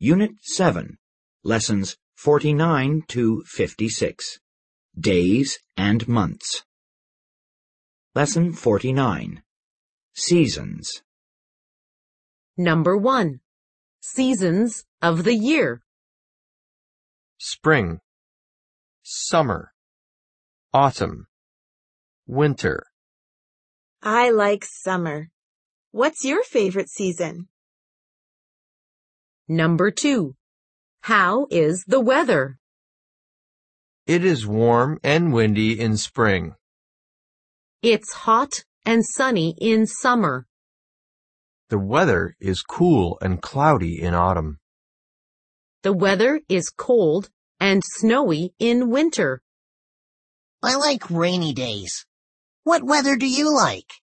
Unit 7, Lessons 49 to 56, Days and Months. Lesson 49, Seasons. Number 1. Seasons of the year. Spring, summer, autumn, winter. I like summer. What's your favorite season? Number 2. How is the weather? It is warm and windy in spring. It's hot and sunny in summer. The weather is cool and cloudy in autumn. The weather is cold and snowy in winter. I like rainy days. What weather do you like?